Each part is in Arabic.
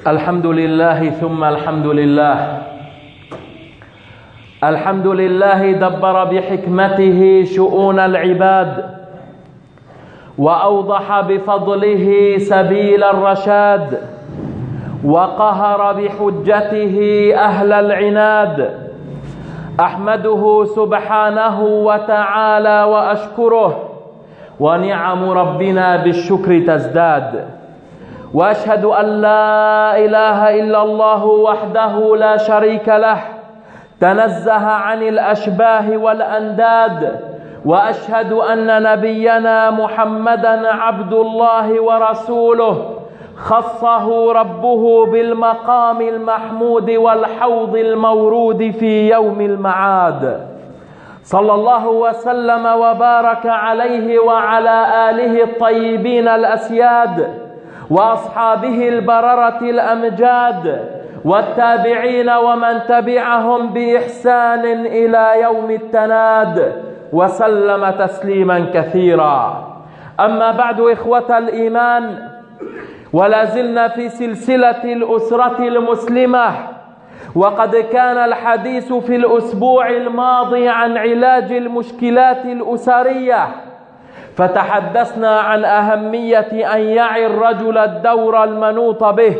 الحمد لله ثم الحمد لله. الحمد لله دبر بحكمته شؤون العباد وأوضح بفضله سبيل الرشاد وقهر بحجته أهل العناد. أحمده سبحانه وتعالى وأشكره، ونعم ربنا بالشكر تزداد. وأشهد أن لا إله إلا الله وحده لا شريك له، تنزه عن الأشباه والأنداد. وأشهد أن نبينا محمدًا عبد الله ورسوله، خصه ربه بالمقام المحمود والحوض المورود في يوم المعاد. صلى الله وسلم وبارك عليه وعلى آله الطيبين الأسياد، وأصحابه البررة الأمجاد، والتابعين ومن تبعهم بإحسان إلى يوم التناد، وسلم تسليما كثيرا. أما بعد، إخوة الإيمان، ولا زلنا في سلسلة الأسرة المسلمة، وقد كان الحديث في الأسبوع الماضي عن علاج المشكلات الأسرية، فتحدثنا عن أهمية أن يعي الرجل الدور المنوط به.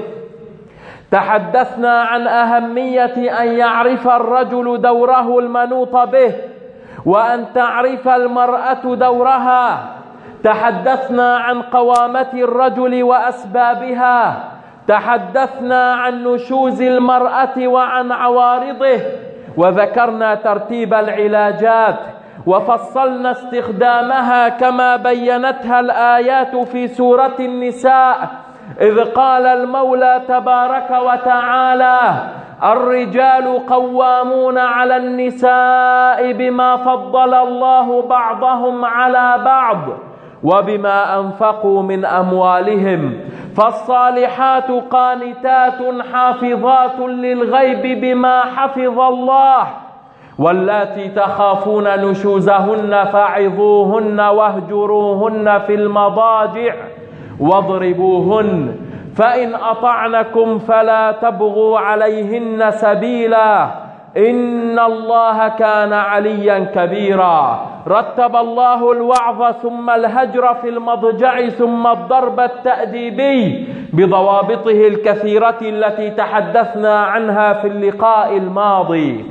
تحدثنا عن أهمية أن يعرف الرجل دوره المنوط به، وأن تعرف المرأة دورها. تحدثنا عن قوامة الرجل وأسبابها. تحدثنا عن نشوز المرأة وعن عوارضه، وذكرنا ترتيب العلاجات، وفصلنا استخدامها كما بينتها الآيات في سورة النساء، إذ قال المولى تبارك وتعالى: الرجال قوامون على النساء بما فضل الله بعضهم على بعض وبما أنفقوا من أموالهم، فالصالحات قانتات حافظات للغيب بما حفظ الله، واللاتي تخافون نشوزهن فعظوهن واهجروهن في المضاجع واضربوهن، فإن أطعنكم فلا تبغوا عليهن سبيلا، إن الله كان عليا كبيرا. رتب الله الوعظ ثم الهجر في المضجع ثم الضرب التأديبي بضوابطه الكثيرة التي تحدثنا عنها في اللقاء الماضي.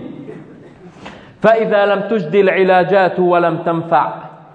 فإذا لم تجد العلاجات ولم تنفع،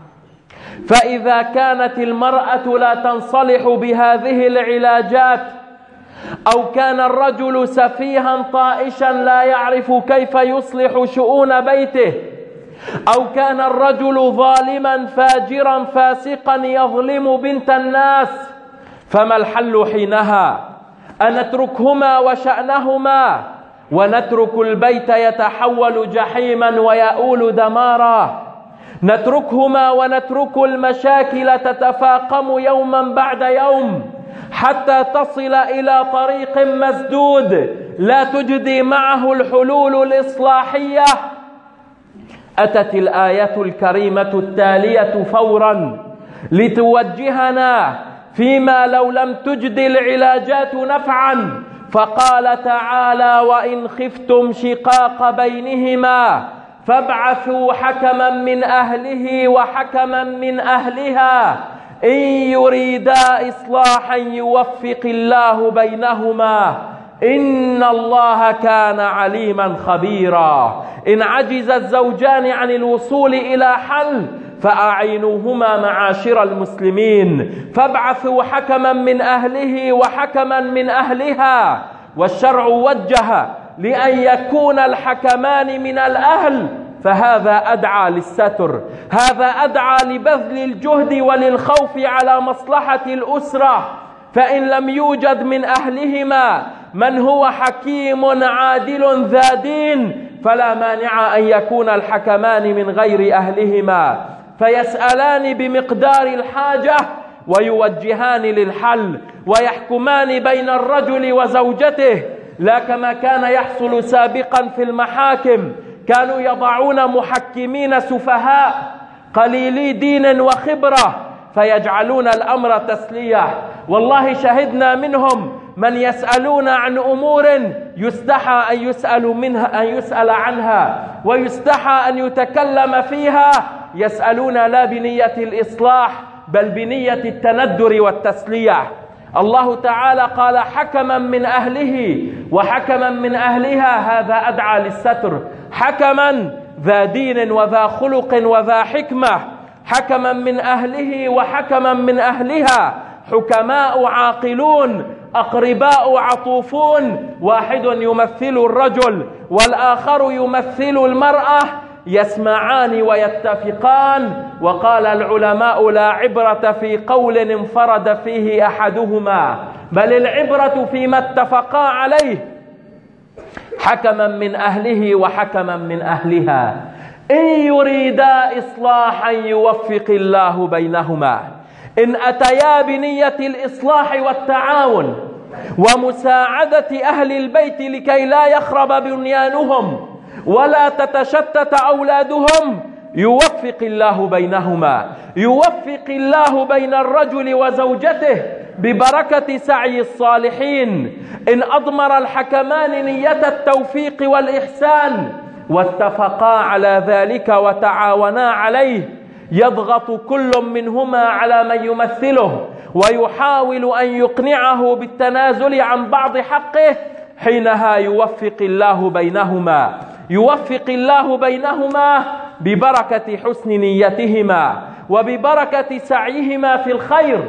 فإذا كانت المرأة لا تنصلح بهذه العلاجات، أو كان الرجل سفيها طائشا لا يعرف كيف يصلح شؤون بيته، أو كان الرجل ظالما فاجرا فاسقا يظلم بنت الناس، فما الحل حينها؟ أن نتركهما وشأنهما ونترك البيت يتحول جحيما ويؤول دمارا؟ نتركهما ونترك المشاكل تتفاقم يوما بعد يوم حتى تصل إلى طريق مسدود لا تجدي معه الحلول الإصلاحية؟ أتت الآية الكريمة التالية فورا لتوجهنا فيما لو لم تجد العلاجات نفعا، فقال تعالى: وإن خفتم شقاق بينهما فابعثوا حكما من أهله وحكما من أهلها إن يريدا إصلاحا يوفق الله بينهما إن الله كان عليما خبيرا. إن عجز الزوجان عن الوصول إلى حل فأعينوهما معاشر المسلمين، فابعثوا حكما من أهله وحكما من أهلها. والشرع وجه لأن يكون الحكمان من الأهل، فهذا أدعى للستر، هذا أدعى لبذل الجهد وللخوف على مصلحة الأسرة. فإن لم يوجد من أهلهما من هو حكيم عادل ذا دين، فلا مانع أن يكون الحكمان من غير أهلهما، فيسألان بمقدار الحاجة ويوجهان للحل، ويحكمان بين الرجل وزوجته، لا كما كان يحصل سابقا في المحاكم. كانوا يضعون محكمين سفهاء قليلي دين وخبرة، فيجعلون الأمر تسلية. والله شهدنا منهم من يسألون عن أمور يستحى أن يسأل عنها ويستحى أن يتكلم فيها، يسألون لا بنية الإصلاح بل بنية التندر والتسلية. الله تعالى قال حكما من أهله وحكما من أهلها، هذا أدعى للستر، حكما ذا دين وذا خلق وذا حكمة، حكما من أهله وحكما من أهلها، حكماء عاقلون أقرباء عطوفون، واحد يمثل الرجل والآخر يمثل المرأة، يسمعان ويتفقان. وقال العلماء لا عبرة في قول انفرد فيه أحدهما، بل العبرة فيما اتفقا عليه، حكما من أهله وحكما من أهلها، إن يريدا إصلاحا يوفق الله بينهما. إن أتيا بنية الإصلاح والتعاون ومساعدة أهل البيت لكي لا يخرب بنيانهم ولا تتشتت أولادهم، يوفق الله بينهما، يوفق الله بين الرجل وزوجته ببركة سعي الصالحين. إن أضمر الحكمان نية التوفيق والإحسان واتفقا على ذلك وتعاونا عليه، يضغط كل منهما على من يمثله ويحاول أن يقنعه بالتنازل عن بعض حقه، حينها يوفق الله بينهما، يوفق الله بينهما ببركة حسن نيتهما وببركة سعيهما في الخير.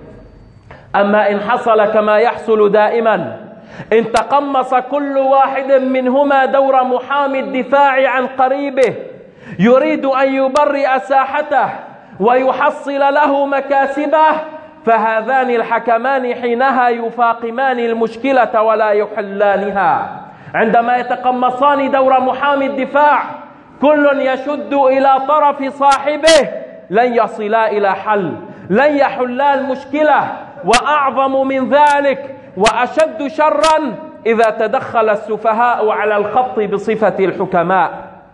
أما إن حصل كما يحصل دائما، إن تقمص كل واحد منهما دور محامي الدفاع عن قريبه، يريد أن يبرئ ساحته ويحصل له مكاسبه، فهذان الحكمان حينها يفاقمان المشكلة ولا يحلانها. عندما يتقمصان دور محامي الدفاع، كل يشد إلى طرف صاحبه، لن يصلا إلى حل، لن يحلا المشكلة. وأعظم من ذلك وأشد شرا إذا تدخل السفهاء على الخط بصفة الحكماء،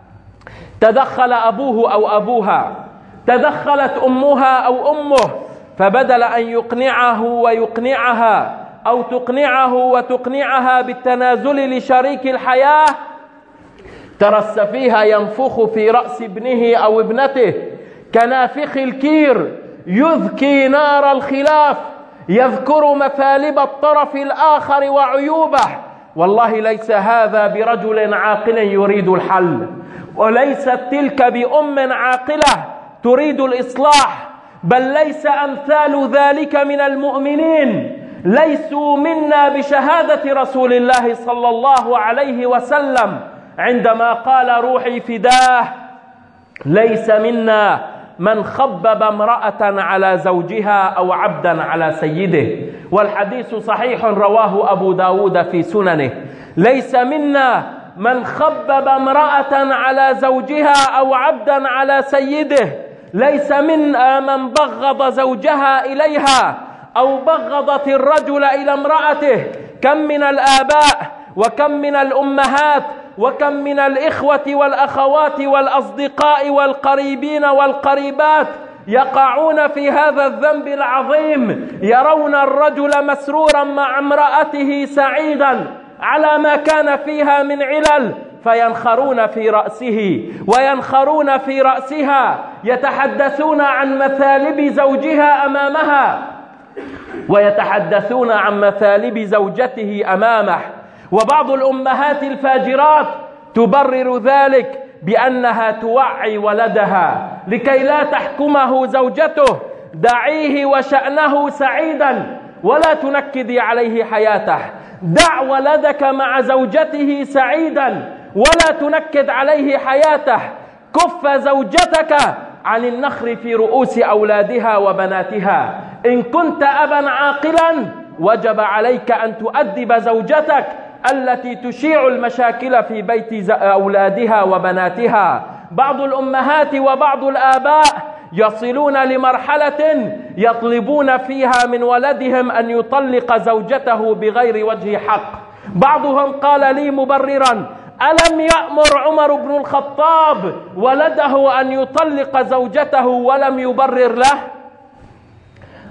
تدخل أبوه أو أبوها، تدخلت أمها أو أمه، فبدل أن يقنعه ويقنعها أو تقنعه وتقنعها بالتنازل لشريك الحياة، ترى السفيه ينفخ في رأس ابنه أو ابنته كنافخ الكير، يذكي نار الخلاف، يذكر مثالب الطرف الآخر وعيوبه. والله ليس هذا برجل عاقل يريد الحل، وليست تلك بأم عاقلة تريد الإصلاح، بل ليس أمثال ذلك من المؤمنين، ليسوا منا بشهادة رسول الله صلى الله عليه وسلم عندما قال روحي فداه: ليس منا من خبب امرأة على زوجها أو عبدا على سيده. والحديث صحيح رواه أبو داود في سننه. ليس منا من خبب امرأة على زوجها أو عبدا على سيده، ليس منا من بغض زوجها إليها أو بغضت الرجل إلى امرأته. كم من الآباء وكم من الأمهات وكم من الإخوة والأخوات والأصدقاء والقريبين والقريبات يقعون في هذا الذنب العظيم، يرون الرجل مسرورا مع امرأته سعيدا على ما كان فيها من علل، فينخرون في رأسه وينخرون في رأسها، يتحدثون عن مثالب زوجها أمامها ويتحدثون عن مثالب زوجته أمامه. وبعض الأمهات الفاجرات تبرر ذلك بأنها توعي ولدها لكي لا تحكمه زوجته: دعيه وشأنه سعيدا ولا تنكدي عليه حياته، دع ولدك مع زوجته سعيدا ولا تنكد عليه حياته، كف زوجتك عن النخر في رؤوس أولادها وبناتها. إن كنت أبا عاقلا وجب عليك أن تؤدب زوجتك التي تشيع المشاكل في بيت أولادها وبناتها. بعض الأمهات وبعض الآباء يصلون لمرحلة يطلبون فيها من ولدهم أن يطلق زوجته بغير وجه حق. بعضهم قال لي مبررا: ألم يأمر عمر بن الخطاب ولده أن يطلق زوجته ولم يبرر له؟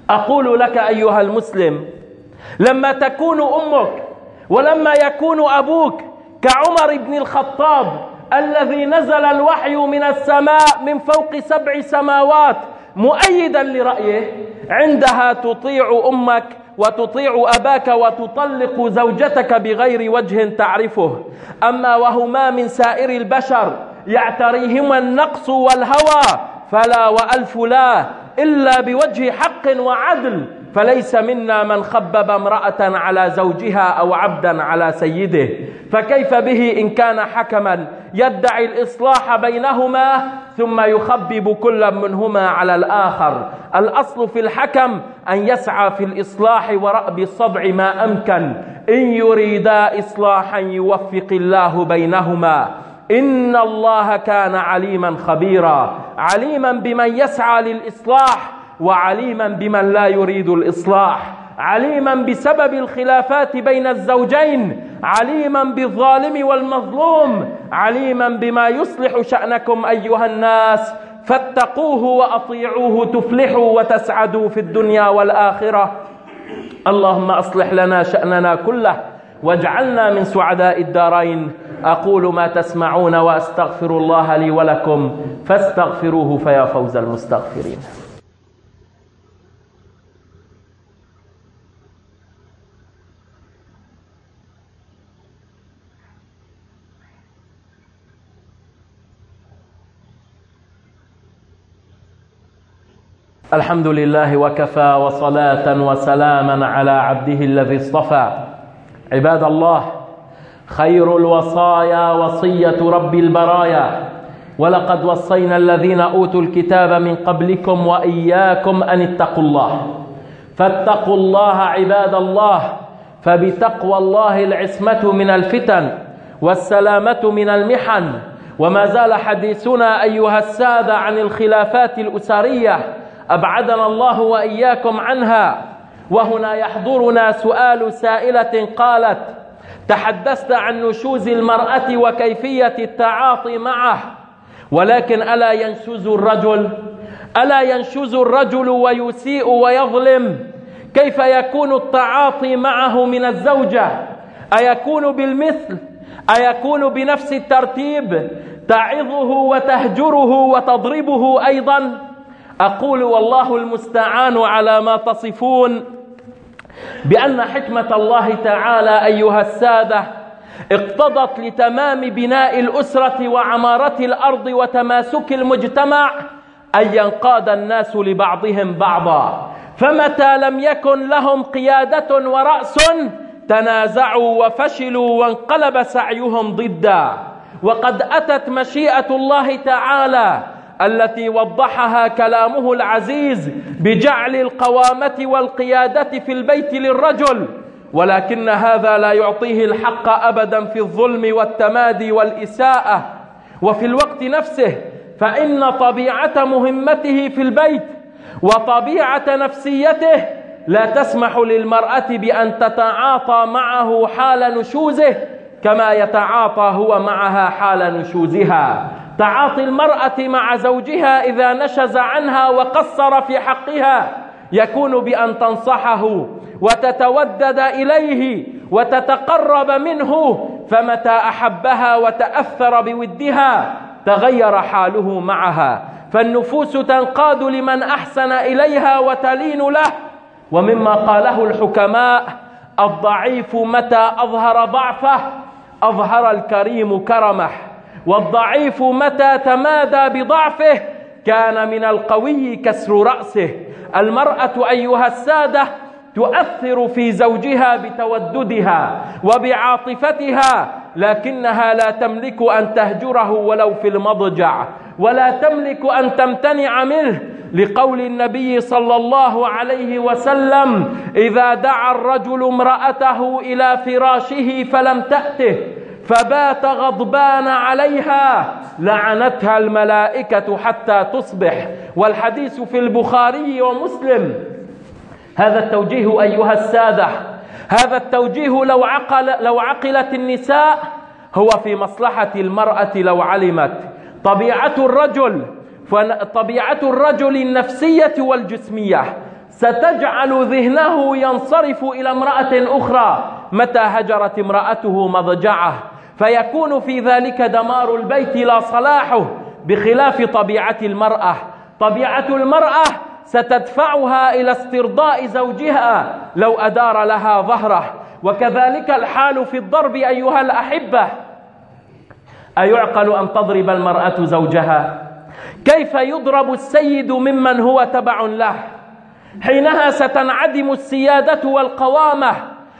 أقول لك أيها المسلم، لما تكون أمك ولما يكون أبوك كعمر بن الخطاب الذي نزل الوحي من السماء من فوق 7 سماوات مؤيدا لرأيه، عندها تطيع أمك وتطيع أباك وتطلق زوجتك بغير وجه تعرفه. أما وهما من سائر البشر يعتريهما النقص والهوى فلا وألف لا إلا بوجه حق وعدل، فليس منا من خبب امرأة على زوجها أو عبدا على سيده، فكيف به إن كان حكما يدعي الإصلاح بينهما ثم يخبب كل منهما على الآخر. الأصل في الحكم أن يسعى في الإصلاح ورأب الصدع ما أمكن، إن يريدا إصلاحا يوفق الله بينهما، إن الله كان عليما خبيرا، عليما بمن يسعى للإصلاح وعليما بمن لا يريد الإصلاح، عليما بسبب الخلافات بين الزوجين، عليما بالظالم والمظلوم، عليما بما يصلح شأنكم أيها الناس، فاتقوه وأطيعوه تفلحوا وتسعدوا في الدنيا والآخرة. اللهم أصلح لنا شأننا كله واجعلنا من سعداء الدارين. أقول ما تسمعون وأستغفر الله لي ولكم فاستغفروه فيا فوز المستغفرين. الحمد لله وكفى وصلاة وسلاما على عبده الذي اصطفى. عباد الله، خير الوصايا وصية رب البرايا، ولقد وصينا الذين أوتوا الكتاب من قبلكم وإياكم أن اتقوا الله. فاتقوا الله عباد الله، فبتقوى الله العصمة من الفتن والسلامة من المحن. وما زال حديثنا أيها السادة عن الخلافات الأسرية، أبعدنا الله وإياكم عنها. وهنا يحضرنا سؤال سائلة قالت: تحدثت عن نشوز المرأة وكيفية التعاطي معه، ولكن ألا ينشز الرجل ويسيء ويظلم؟ كيف يكون التعاطي معه من الزوجة؟ أيكون بالمثل؟ أيكون بنفس الترتيب؟ تعظه وتهجره وتضربه أيضا؟ أقول والله المستعان على ما تصفون بأن حكمة الله تعالى أيها السادة اقتضت لتمام بناء الأسرة وعمارة الأرض وتماسك المجتمع أن ينقاد الناس لبعضهم بعضا، فمتى لم يكن لهم قيادة ورأس تنازعوا وفشلوا وانقلب سعيهم ضدا. وقد أتت مشيئة الله تعالى التي وضحها كلامه العزيز بجعل القوامة والقيادة في البيت للرجل، ولكن هذا لا يعطيه الحق أبدا في الظلم والتمادي والإساءة. وفي الوقت نفسه فإن طبيعة مهمته في البيت وطبيعة نفسيته لا تسمح للمرأة بأن تتعاطى معه حال نشوزه كما يتعاطى هو معها حال نشوزها. تعاطي المرأة مع زوجها إذا نشز عنها وقصر في حقها يكون بأن تنصحه وتتودد إليه وتتقرب منه، فمتى أحبها وتأثر بودها تغير حاله معها، فالنفوس تنقاد لمن أحسن إليها وتلين له. ومما قاله الحكماء: الضعيف متى أظهر ضعفه أظهر الكريم كرمه، والضعيف متى تمادى بضعفه كان من القوي كسر رأسه. المرأة أيها السادة تؤثر في زوجها بتوددها وبعاطفتها، لكنها لا تملك أن تهجره ولو في المضجع، ولا تملك أن تمتنع منه، لقول النبي صلى الله عليه وسلم: إذا دعا الرجل امرأته إلى فراشه فلم تأته فبات غضبان عليها لعنتها الملائكة حتى تصبح. والحديث في البخاري ومسلم. هذا التوجيه أيها السادة، هذا التوجيه لو عقلت النساء هو في مصلحة المرأة لو علمت طبيعة الرجل النفسية والجسمية ستجعل ذهنه ينصرف إلى امرأة أخرى متى هجرت امرأته مضجعه، فيكون في ذلك دمار البيت لا صلاحه، بخلاف طبيعة المرأة. طبيعة المرأة ستدفعها إلى استرضاء زوجها لو أدار لها ظهره. وكذلك الحال في الضرب أيها الأحبة. أيعقل أن تضرب المرأة زوجها؟ كيف يضرب السيد ممن هو تبع له؟ حينها ستنعدم السيادة والقوامة،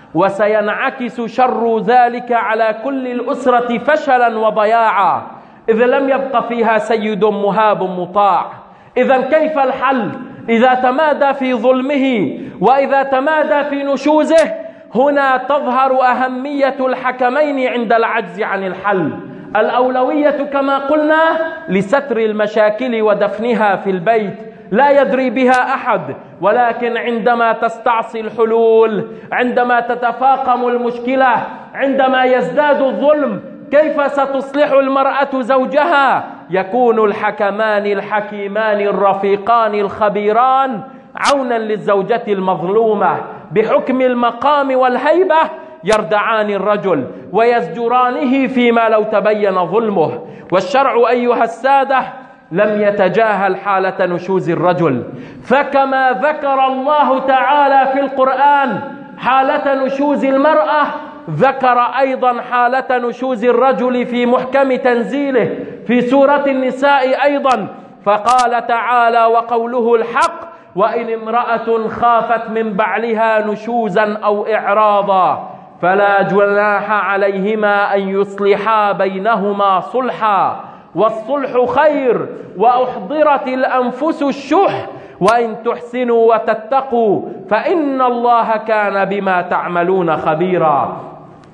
وسينعكس شر ذلك على كل الأسرة فشلا وضياعا، إذا لم يبق فيها سيد مهاب مطاع. إذا كيف الحل إذا تمادى في ظلمه وإذا تمادى في نشوزه؟ هنا تظهر أهمية الحكمين عند العجز عن الحل. الأولوية كما قلنا لستر المشاكل ودفنها في البيت، لا يدري بها أحد، ولكن عندما تستعصي الحلول، عندما تتفاقم المشكلة، عندما يزداد الظلم، كيف ستصلح المرأة زوجها؟ يكون الحكمان الحكيمان الرفيقان الخبيران عونا للزوجة المظلومة، بحكم المقام والهيبة يردعان الرجل ويزجرانه فيما لو تبين ظلمه. والشرع أيها السادة لم يتجاهل حالة نشوز الرجل، فكما ذكر الله تعالى في القرآن حالة نشوز المرأة، ذكر أيضا حالة نشوز الرجل في محكم تنزيله في سورة النساء أيضا، فقال تعالى: وقوله الحق: وإن امرأة خافت من بعلها نشوزا أو إعراضا فلا جناح عليهما أن يصلحا بينهما صلحا والصلح خير وأحضرت الأنفس الشح وإن تحسنوا وتتقوا فإن الله كان بما تعملون خبيرا.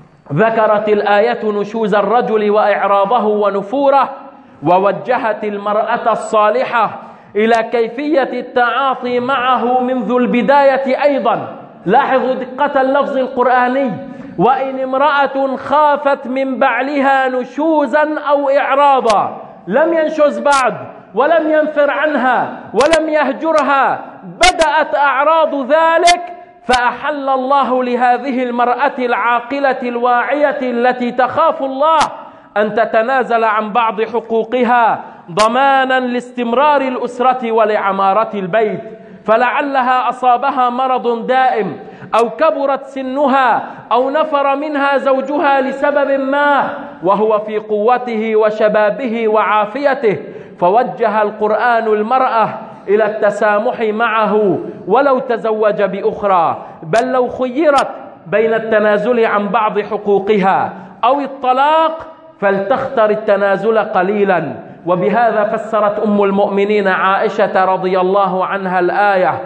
ذكرت الآية نشوز الرجل وإعراضه ونفوره، ووجهت المرأة الصالحة إلى كيفية التعاطي معه منذ البداية أيضا. لاحظوا دقة اللفظ القرآني: وإن امرأة خافت من بعلها نشوزا أو إعراضا. لم ينشز بعد ولم ينفر عنها ولم يهجرها، بدأت أعراض ذلك، فأحل الله لهذه المرأة العاقلة الواعية التي تخاف الله أن تتنازل عن بعض حقوقها ضمانا لاستمرار الأسرة ولعمارة البيت، فلعلها أصابها مرض دائم أو كبرت سنها أو نفر منها زوجها لسبب ما وهو في قوته وشبابه وعافيته، فوجه القرآن المرأة إلى التسامح معه ولو تزوج بأخرى، بل لو خيرت بين التنازل عن بعض حقوقها أو الطلاق فلتختر التنازل قليلا. وبهذا فسرت أم المؤمنين عائشة رضي الله عنها الآية،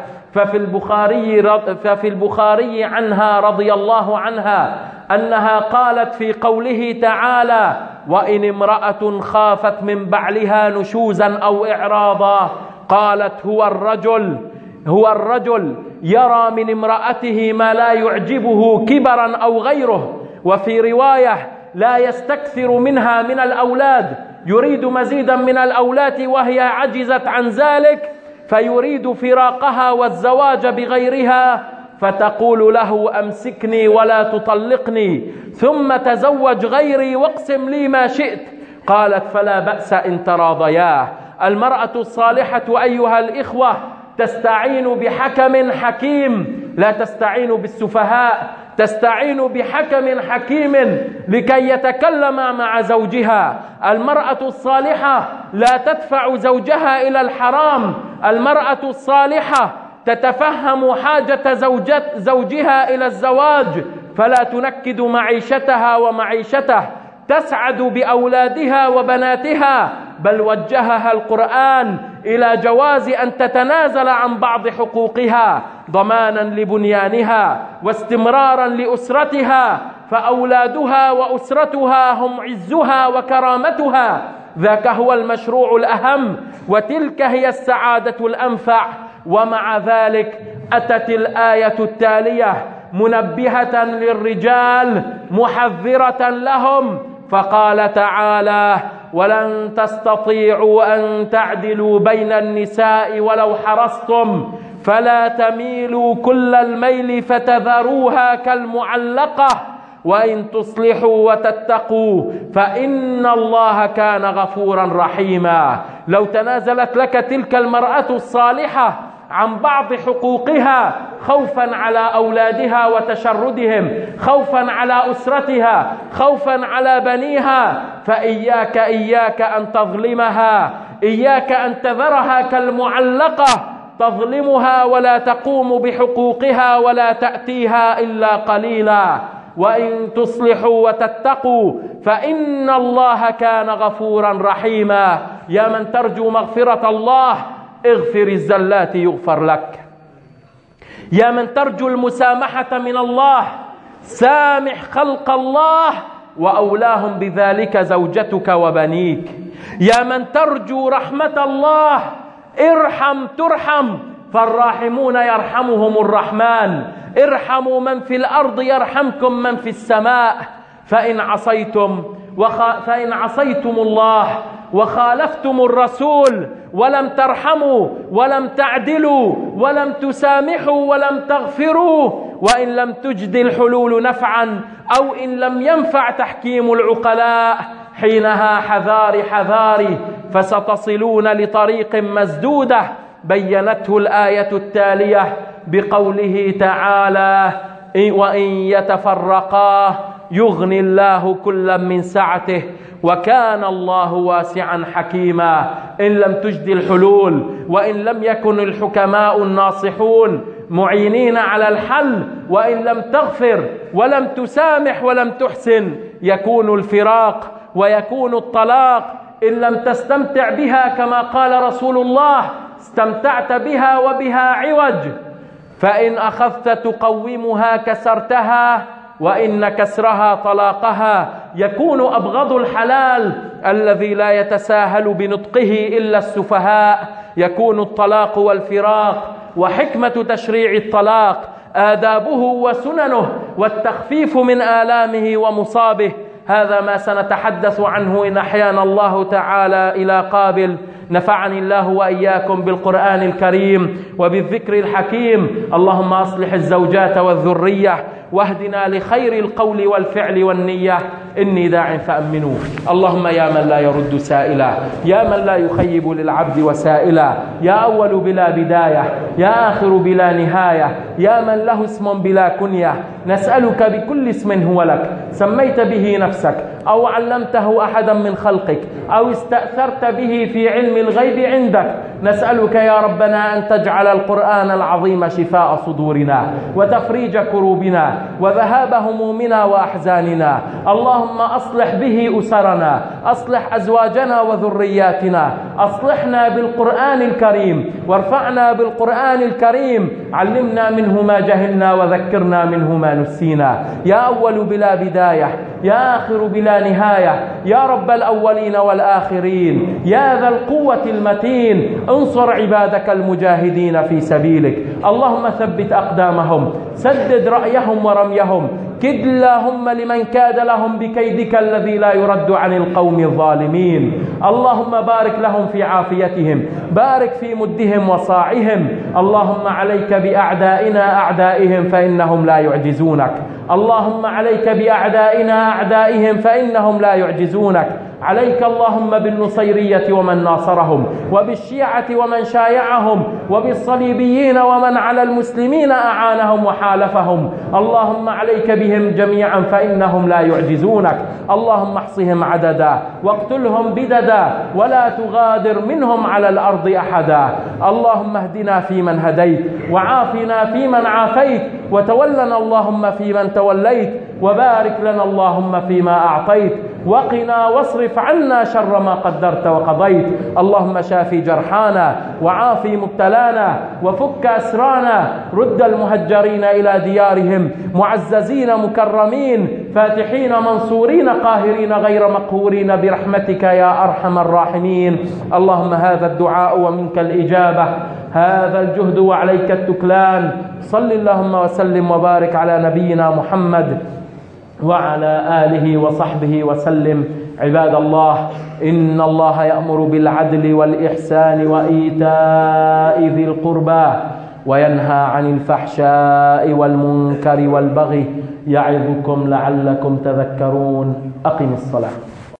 ففي البخاري عنها رضي الله عنها أنها قالت في قوله تعالى: وإن امرأة خافت من بعلها نشوزا أو إعراضا، قالت هو الرجل يرى من امرأته ما لا يعجبه كبرا أو غيره. وفي رواية: لا يستكثر منها من الأولاد، يريد مزيدا من الأولاد وهي عجزت عن ذلك، فيريد فراقها والزواج بغيرها، فتقول له: أمسكني ولا تطلقني، ثم تزوج غيري واقسم لي ما شئت. قالت: فلا بأس إن تراضياه. المرأة الصالحة أيها الإخوة تستعين بحكم حكيم، لا تستعين بالسفهاء، تستعين بحكم حكيم لكي يتكلم مع زوجها. المرأة الصالحة لا تدفع زوجها إلى الحرام، المرأة الصالحة تتفهم حاجة زوجها إلى الزواج، فلا تنكد معيشتها ومعيشته، تسعد بأولادها وبناتها، بل وجهها القرآن إلى جواز أن تتنازل عن بعض حقوقها ضمانا لبنيانها واستمرارا لأسرتها، فأولادها وأسرتها هم عزها وكرامتها. ذاك هو المشروع الأهم، وتلك هي السعادة الأنفع. ومع ذلك أتت الآية التالية منبهة للرجال محذرة لهم، فقال تعالى: ولن تستطيعوا أن تعدلوا بين النساء ولو حرصتم فلا تميلوا كل الميل فتذروها كالمعلقة، وإن تصلحوا وتتقوا فإن الله كان غفورا رحيما. لو تنازلت لك تلك المرأة الصالحة عن بعض حقوقها خوفا على أولادها وتشردهم، خوفا على أسرتها، خوفا على بنيها، إياك أن تظلمها، إياك أن تذرها كالمعلقة تظلمها ولا تقوم بحقوقها ولا تأتيها إلا قليلا. وإن تصلحوا وتتقوا فإن الله كان غفورا رحيما. يا من ترجو مغفرة الله اغفر الزلات يغفر لك. يا من ترجو المسامحة من الله سامح خلق الله وأولاهم بذلك زوجتك وبنيك. يا من ترجو رحمة الله ارحم ترحم، فالراحمون يرحمهم الرحمن. ارحموا من في الأرض يرحمكم من في السماء. فإن عصيتم الله وخالفتم الرسول ولم ترحموا ولم تعدلوا ولم تسامحوا ولم تغفروا، وإن لم تجد الحلول نفعا أو إن لم ينفع تحكيم العقلاء، حينها حذاري فستصلون لطريق مسدودة بينته الآية التالية بقوله تعالى: وإن يتفرقا يغني الله كلا من سعته وكان الله واسعا حكيما. إن لم تجد الحلول وإن لم يكن الحكماء الناصحون معينين على الحل، وإن لم تغفر ولم تسامح ولم تحسن، يكون الفراق ويكون الطلاق. إن لم تستمتع بها كما قال رسول الله: استمتعت بها وبها عوج. فإن أخذت تقومها كسرتها، وإن كسرها طلاقها. يكون أبغض الحلال الذي لا يتساهل بنطقه إلا السفهاء، يكون الطلاق والفراق. وحكمة تشريع الطلاق آدابه وسننه والتخفيف من آلامه ومصابه. هذا ما سنتحدث عنه إن أحيانا الله تعالى إلى قابل. نفعني الله وإياكم بالقرآن الكريم وبالذكر الحكيم. اللهم أصلح الزوجات والذرية واهدنا لخير القول والفعل والنية. إني داع فأمنوه. اللهم يا من لا يرد سائلا، يا من لا يخيب للعبد وسائلا، يا أول بلا بداية، يا آخر بلا نهاية، يا من له اسم بلا كنية، نسألك بكل اسم هو لك سميت به نفسك أو علمته أحدا من خلقك أو استأثرت به في علم الغيب عندك، نسألك يا ربنا أن تجعل القرآن العظيم شفاء صدورنا وتفريج كروبنا وذهاب همومنا وأحزاننا. اللهم أصلح به أسرنا، أصلح أزواجنا وذرياتنا، أصلحنا بالقرآن الكريم وارفعنا بالقرآن الكريم. علمنا منه ما جهلنا وذكرنا منه ما نسينا. يا أول بلا بداية، يا آخر بلا نهاية، يا رب الأولين والآخرين، يا ذا القوة المتين، انصر عبادك المجاهدين في سبيلك. اللهم ثبت أقدامهم، سدد رأيهم ورميهم، كد اللهم لمن كاد لهم بكيدك الذي لا يرد عن القوم الظالمين. اللهم بارك لهم في عافيتهم، بارك في مدهم وصاعهم. اللهم عليك بأعدائنا أعدائهم فإنهم لا يعجزونك. اللهم عليك بأعدائنا أعدائهم فإنهم لا يعجزونك. عليك اللهم بالنصيرية ومن ناصرهم، وبالشيعة ومن شايعهم، وبالصليبيين ومن على المسلمين أعانهم وحالفهم. اللهم عليك بهم جميعا فإنهم لا يعجزونك. اللهم احصهم عددا واقتلهم بددا ولا تغادر منهم على الأرض أحدا. اللهم اهدنا فيمن هديت، وعافنا فيمن عافيت، وتولنا اللهم فيمن توليت، وبارك لنا اللهم فيما أعطيت، وقنا واصرف عنا شر ما قدرت وقضيت. اللهم شافي جرحانا وعافي مبتلانا وفك أسرانا. رد المهجرين إلى ديارهم معززين مكرمين فاتحين منصورين قاهرين غير مقهورين برحمتك يا أرحم الراحمين. اللهم هذا الدعاء ومنك الإجابة، هذا الجهد وعليك التكلان. صل اللهم وسلم وبارك على نبينا محمد وعلى آله وصحبه وسلم. عباد الله، إن الله يأمر بالعدل والإحسان وإيتاء ذي القربى وينهى عن الفحشاء والمنكر والبغي يعظكم لعلكم تذكرون. أقم الصلاة.